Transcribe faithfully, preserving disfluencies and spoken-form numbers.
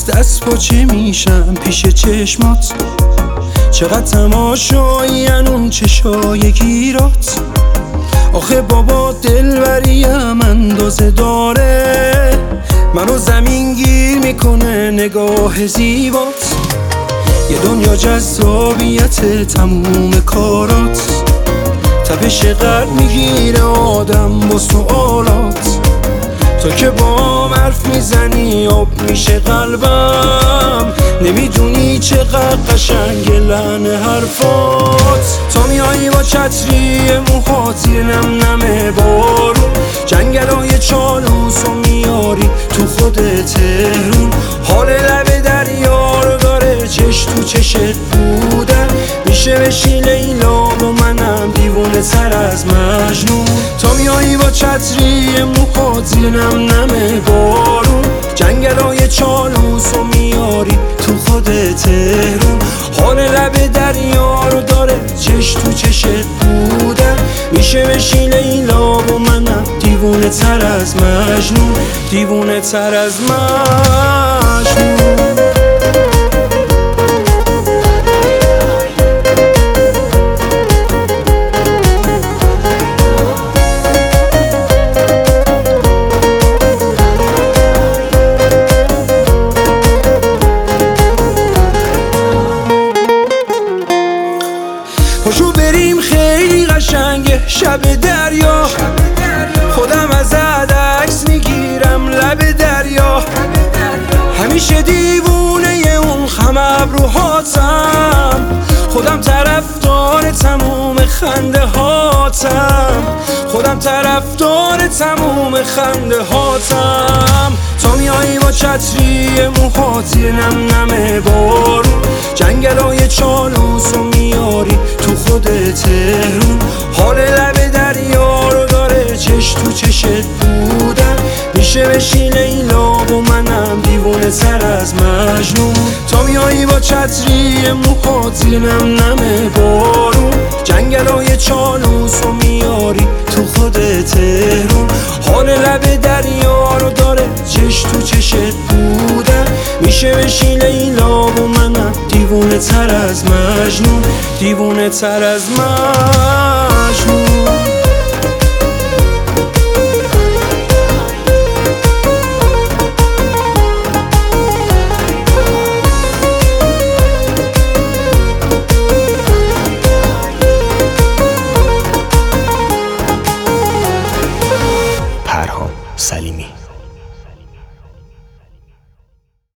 دست پاچه میشم پیش چشمات، چقدر تماشایی اون چشای گیرات. آخه بابا دلبریم اندازه داره، منو زمین گیر میکنه نگاه زیبات. یه دنیا جذابیت تموم کارات، تپش قلب میگیره آدم با سوالات. تو که با حرف میزنی آب میشه قلبم، نمیدونی چقدر قشنگ لحن حرفات. تا میایی با چتری موهات زیر نم نم بارون، جنگلای چالوس و میاری تو خود تهرون. حال لب دریا رو داره چش تو چشت بودن، میشه بشی لیلا و منم دیوونه تر از مجنون. تا میایی با چتری موهات زیر نم نم بارون، جنگلای چالوس و میاری تو خود تهرون. حال لب دریا رو داره چش تو چشت بودن، میشه بشی لیلا و منم دیوونه تر از مجنون، دیوونه تر از مجنون. پاشو بریم خیلی قشنگه شب دریا، خودم ازت عکس میگیرم لب دریا. همیشه دیوونه اون خم ابروهاتم، خودم طرفدار تموم خنده هاتم، خودم طرفدار تموم خنده هاتم. تا میایی با چتری موهات زیر نم نم بارون، جنگلای چالوس و میاری تو خود تهرون. حال لب دریا رو داره چش تو چشت بودن، میشه بشی لیلا و منم دیوونه تر از مجنون. تا میایی با چتری موهات زیر نم نم بارون، جنگلای چالوس و میاری تو خود تهرون. حال لب دریا رو داره چش تو چشت بودن، میشه بشی لیلا و منم دیوونه تر از مجنون، دیوونه تر از مجنون. پرهام سلیمی.